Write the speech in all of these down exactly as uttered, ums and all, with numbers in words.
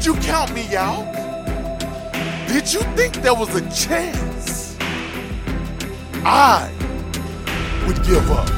you count me out? Did you think there was a chance I would give up?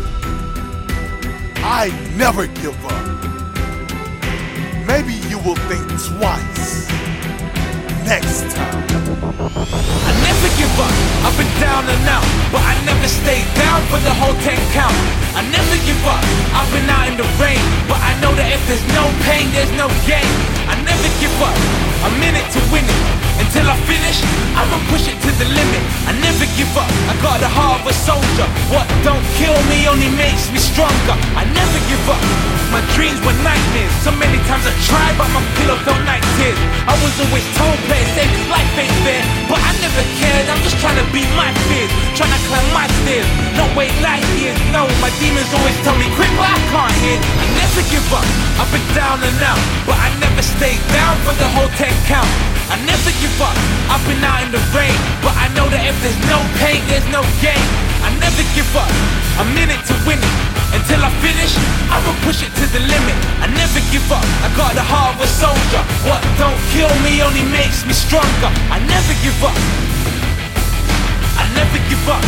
I never give up. Maybe you will think twice next time. I never give up, I've been down and out, but I never stayed down for the whole ten count. I never give up, I've been out in the rain, but I know that if there's no pain, there's no gain. I never give up, I'm in it to win it. Until I finish, I'ma push it to the limit. I never give up, I got the heart of a soldier. What don't kill me only makes me stronger. I never give up, my dreams were nightmares. So many times I tried, but my pillow felt night tears. I was always told, play it safe, cause life ain't fair. But I never cared, I'm just trying to beat my fears, trying to climb my stairs, not wait light years. No, my demons always tell me quick, but I can't hear. I never give up, I've been down and out, but I never stayed down for the whole ten count. I never give up, I've been out in the rain, but I know that if there's no pain, there's no gain. I never give up, I'm in it to win it. Until I finish, I'ma push it to the limit. I never give up, I got the heart of a soldier. What don't kill me only makes me stronger. I never give up, I never give up,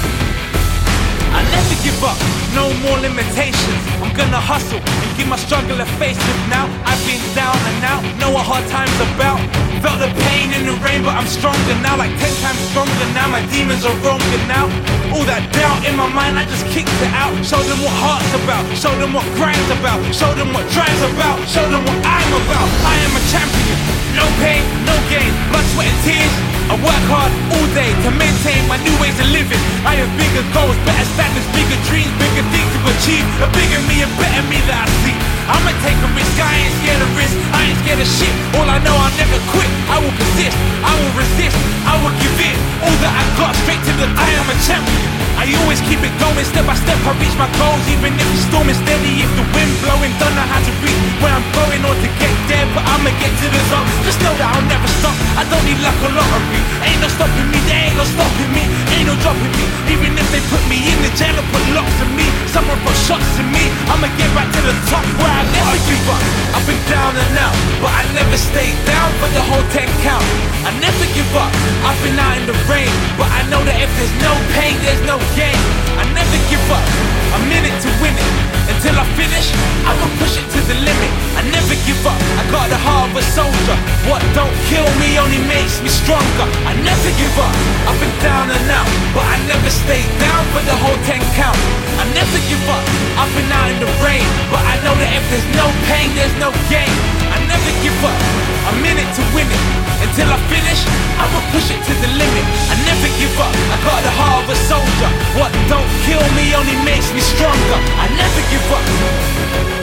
I never give up, no more limitations. I'm gonna hustle and give my struggle a facelift now. I've been down and out, know what hard times about. Felt the pain in the rain, but I'm stronger now, like ten times stronger now. My demons are stronger now. All that doubt in my mind, I just kicked it out. Show them what heart's about, show them what grind's about, show them what drive's about, show them what I'm about. I am a champion, no pain, no gain, blood, sweat and tears. I work hard all day to maintain my new ways of living. I have bigger goals, better standards, bigger dreams, bigger things to achieve. A bigger me, a better me that I see. I'ma take a risk, I ain't scared of risk, I ain't scared of shit. All I know, I'll never quit, I will persist, I will resist, I will give in. All that I got, straight to the, I am a champion. I always keep it going, step by step I reach my goals. Even if the storm is steady, if the wind blowing, don't know how to reach where I'm going or to get there, but I'ma get to the top. Just know that I'll never stop, I don't need luck or lottery. Ain't no stopping me, they ain't no stopping me, ain't no dropping me. Even if they put me in the jail or put locks on me, someone put shots in me, I'ma get back to the top where I never give up. I've been down and out, but I never stayed down for the whole ten count. I never give up, I've been out in the rain, but I know that if there's no pain, there's no gain. I never give up, I'm in it to win it. Until I finish, I'ma push it to the limit. I never give up, I got the heart of a soldier. What don't kill me only makes me stronger. I never give up, I've been down and out, but I never stayed down for the whole ten count. I never give up, I've been out in the rain, but I know that if there's no pain, there's no gain. I never give up, I'm in it to win it. Until I finish, I'ma push it to the limit. I never give up, I got the heart of a soldier. What don't kill me only makes me stronger. I never give up.